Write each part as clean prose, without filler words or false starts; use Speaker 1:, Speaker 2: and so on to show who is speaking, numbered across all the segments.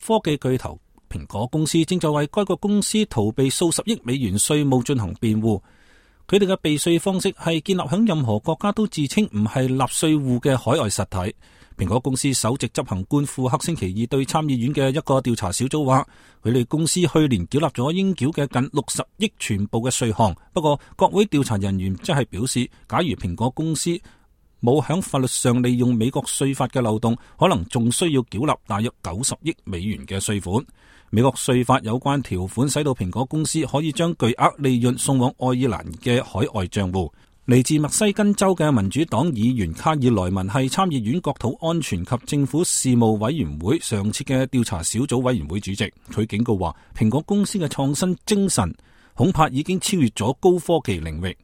Speaker 1: 科技巨頭蘋果公司正在為該個公司逃避數十億美元稅務進行辯護。佢哋嘅避稅方式係建立響任何國家都自稱唔係納稅戶嘅海外實體。蘋果公司首席執行官庫克星期二對參議院嘅一個調查小組話，佢哋公司去年繳納咗應繳嘅近60億全部嘅稅項。不過國會調查人員即係表示，假如蘋果公司冇響法律上利用美國稅法嘅漏洞，可能仲需要繳納大約90億美元嘅稅款。美國稅法有關條款使到蘋果公司可以將巨額利潤送往愛爾蘭嘅海外賬戶。嚟自墨西根州嘅民主黨議員卡爾萊文係參議院國土安全及政府事務委員會上次嘅調查小組委員會主席。佢警告話，蘋果公司嘅創新精神恐怕已經超越咗高科技領域。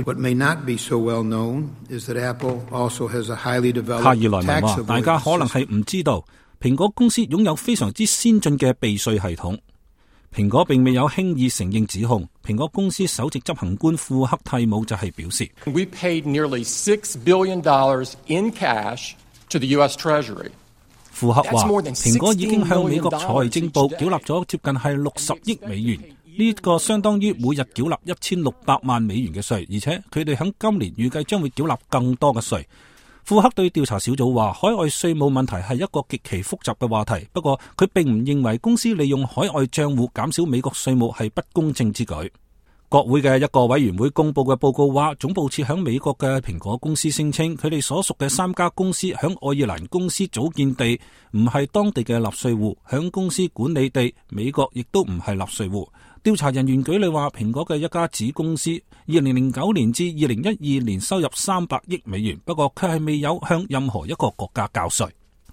Speaker 1: 卡爾萊文話，大家可能係唔知道，蘋果公司擁有非常之先進嘅避稅系統。蘋果並未有輕易承認指控。蘋果公司首席執行官庫克蒂姆就係表示，
Speaker 2: We paid nearly $6 billion in cash to the US Treasury.
Speaker 1: 庫克話，蘋果已經向美國財政部繳納咗接近係60億美元，呢個相當於每日繳納1600萬美元嘅稅，而且佢哋喺今年預計將會繳納更多嘅稅。庫克對調查小組話，海外稅務問題係一個極其複雜嘅話題，不過佢並唔認為公司利用海外賬戶減少美國稅務係不公正之舉。國會嘅一個委員會公佈嘅報告話，總部設響美國嘅蘋果公司聲稱，佢哋所屬嘅3家公司響愛爾蘭公司組建地唔係當地嘅納稅戶，響公司管理地美國亦都唔係納稅戶。調查人員舉例話，蘋果嘅一家子公司2009年至2012年收入300億美元，不過佢係未有向任何一個國家交稅。